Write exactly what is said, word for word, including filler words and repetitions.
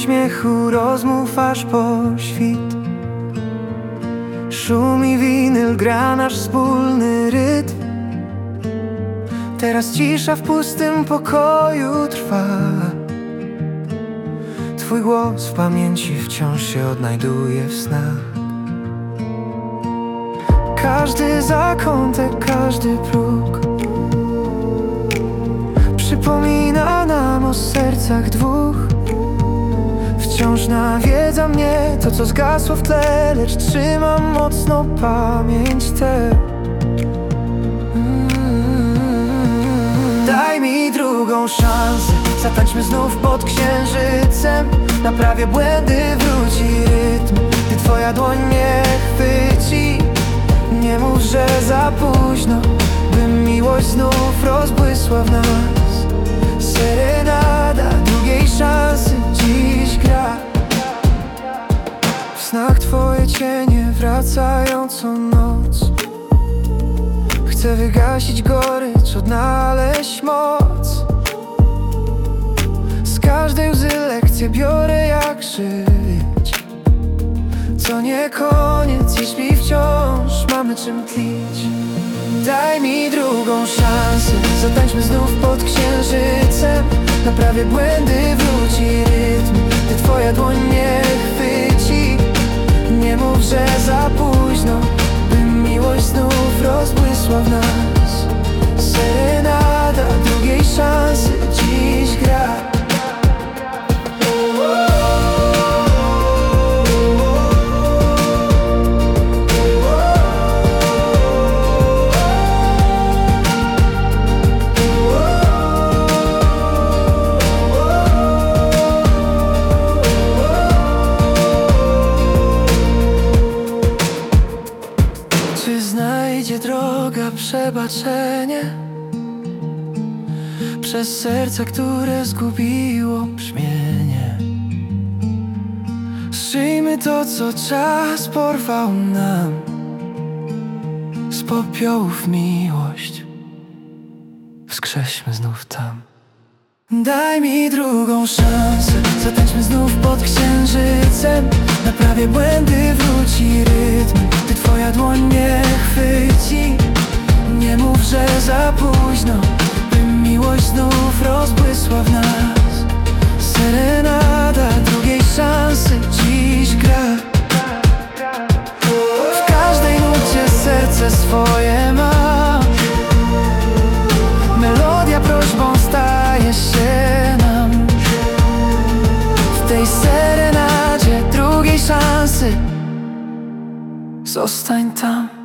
uśmiechu rozmów aż po świt. Szumi winyl, gra nasz wspólny rytm. Teraz cisza w pustym pokoju trwa. Twój głos w pamięci wciąż się odnajduje w snach. Każdy zakątek, każdy próg przypomina nam o sercach dwóch. Wciąż nawiedza mnie to, co zgasło w tle, lecz trzymam mocno pamięć tę. Daj mi drugą szansę, zatańczmy znów pod księżycem. Naprawię błędy, wróci rytm, gdy twoja dłoń mnie chwyci. Nie mów, że za późno, by miłość znów rozbłysła w nas. Serenada drugiej szansy dziś gra. W snach twoje cienie wracają co noc. Chcę wygasić gorycz, odnaleźć moc. Z każdej łzy lekcję biorę, jak żyć. To nie koniec, jeśli wciąż mamy czym tlić. Daj mi drugą szansę, zatańczmy znów pod księżycem. Naprawię błędy, wróci rytm, gdy twoja dłoń mnie chwyci. Nie mów, że za późno, by miłość znów rozbłysła w nas. Serenada drugiej szansy dziś gra. Czy znajdzie droga przebaczenie przez serce, które zgubiło brzmienie? Zszyjmy to, co czas porwał nam. Z popiołów miłość wskrześmy znów tam. Daj mi drugą szansę, zatańczmy znów pod księżycem. Naprawię błędy, wróci rytm, gdy twoja dłoń mnie chwyci. Nie mów, że za późno, by miłość znów rozbłysła w nas. Serenada drugiej szansy dziś gra. W każdej nucie serce swoje ma. Melodia prośbą staje się nam. W tej serenadzie drugiej szansy zostań tam.